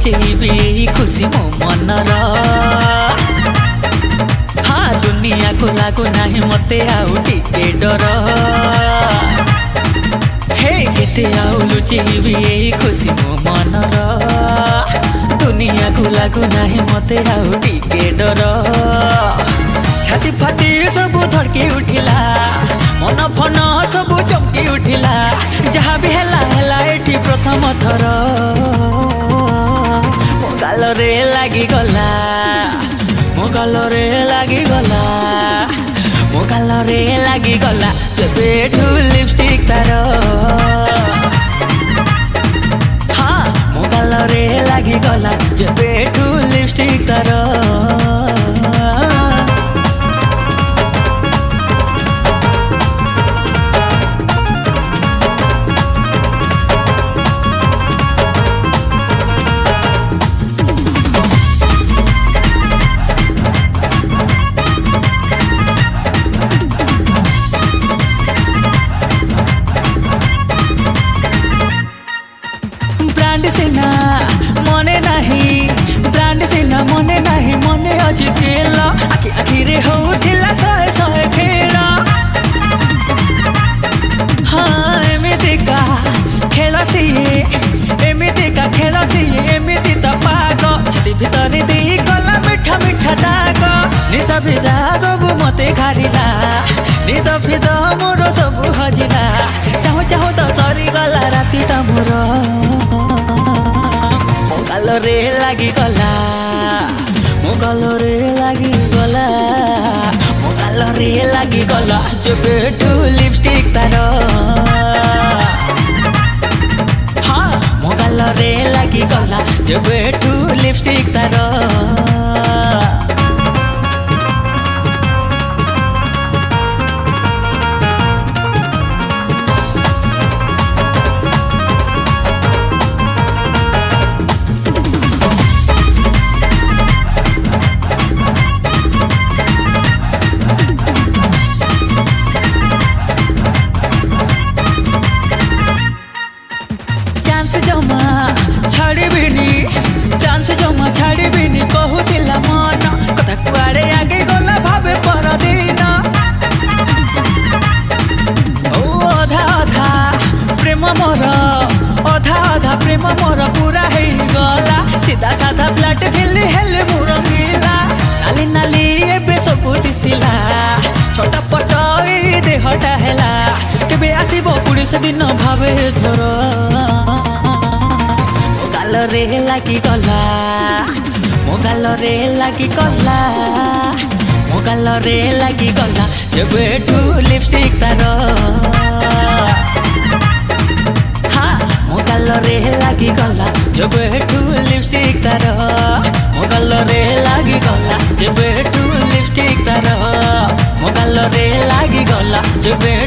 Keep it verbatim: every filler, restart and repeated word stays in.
लुचेबी खुशी मो मनर हाँ दुनिया को लागू नाही मते आउ टिके डर हे केते आउ लुचेबी खुशी मो मनर दुनिया को लागू नाही मते आउ टिके डर छाती फाती सबु धड़की उठिला मन फन सबु चमकी उठिला जहाँ भी हेला हेला एठी प्रथम थर मो गालरे लागी गला मो गालरे लागी गला मो गालरे लागी गला जेबेठू लिपस्टिक तार हाँ मो गालरे लागी गला जेबेठू लिपस्टिक तार ब्रांड सिना मने नहीं ब्रांड सिना मने नहीं मने आज केला आखि आखि रे होथिला सहे सहे खेला हाँ एमिति का खेला सिए एमिति का खेला सिए एमिति त पाग छाती भितर देई गला मिठा मिठा डाक निशा भिजा सबु मते खारिला निद फिद मोर सबु हजिला चाहु चाहु त सरी गला राति त मोर गालरे लागी गला मो गालरे लागी गला मो गालरे लागी गला जेबेठू लिपस्टिक तार हाँ मो गालरे लागी गला जेबेठू लिपस्टिक तार जमा छाड़बिनी चांस जमा छाड़बिनी कहूला मन कथा कुआड़े आगे गला भावे परदिन ओ अधा अधा प्रेम मोर अधा अधा प्रेम मोर पूरा है गला सीधा साधा फ्लाट थिली हेले मुरंगीला नाली नाली एबे सबु दिसिला छोटा पट ए देहटा हेला केबे आसीबो पुलिस दिन भावे धर गालरे लागी गला मो गालरे लागी गला मो गालरे लागी गला जेबेठू लिपस्टिक तार हाँ मो गालरे लागी गला जेबेठू लिपस्टिक तार मो गालरे लागी गला जेबेठू लिपस्टिक तार मो गालरे लागी गला जेबे